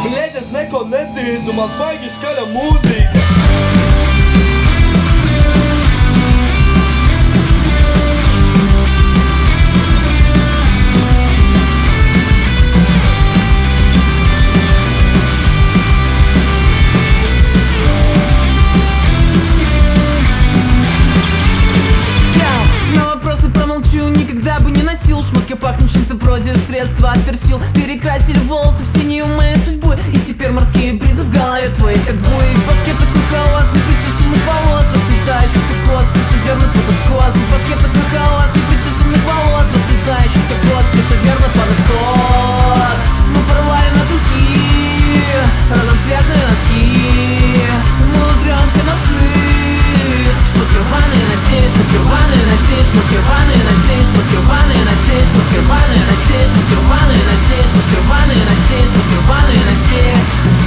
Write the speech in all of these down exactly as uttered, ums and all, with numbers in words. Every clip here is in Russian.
Blēģ, es neko nedzirdu, man baigi skaļa mūzika. Никогда бы не носил шмотки, пахнет чем-то вроде средства от персил. Перекрасили волосы в синюю моей судьбы, и теперь морские бризы в голове твоей, как буй. В башке такой хаос, не причесанных волос, расплетающийся кос, крыша верно под откос. В башке такой хаос, не причесанных волос, расплетающийся кос, крыша верно под откос. Мы порвали на куски разноцветные носки, мы утрем все носы. Шмотки рваные носись, шмотки рваные носись, шмотки рваные носись, шмотки рваные носись, шмотки рваные носись, шмотки рваные носись, шмотки рваные носись, шмотки рваные носись.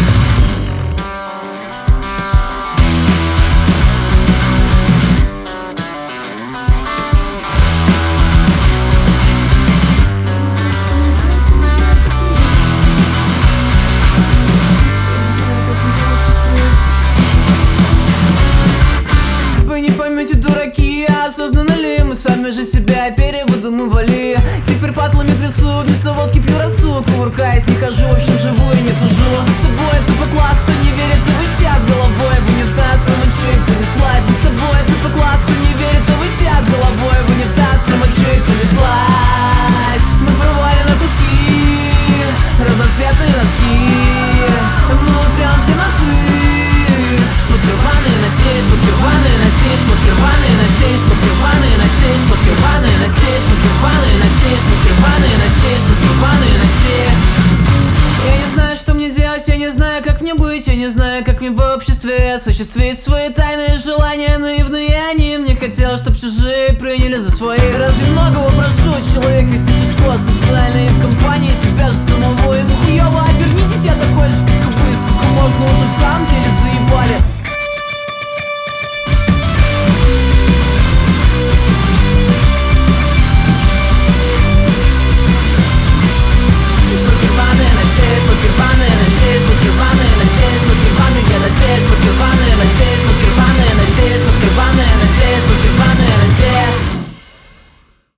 Дураки, осознанно ли мы сами же себя перевыдумывали? Теперь патлами трясу, вместо водки пью росу. Кувыркаясь, не хожу, в общем живую не тужу. С собой тупо класс, кто не верит, того сейчас головой в унитаз промочить понеслась. С собой тупо класс, кто не верит, того сейчас головой в унитаз промочить понеслась. Мы порвали на куски разноцветные носки, мы утрем все носы. Шмотки рваные носись, шмотки рваные носись, шмотки рваные носись, шмотки рваные носись, шмотки рваные носись, шмотки рваные носись, шмотки рваные носись, шмотки рваные носись. Я не знаю, что мне делать, я не знаю, как мне быть, я не знаю, как мне в обществе осуществить свои тайные желания, наивные они. Мне хотелось, чтоб чужие приняли за свои. Разве многого прошу? Человек ведь существо социальное, в компании себя же самого. Ему хуёво, обернитесь, я такой же, как и вы. Сколько можно уже в самом деле заебали.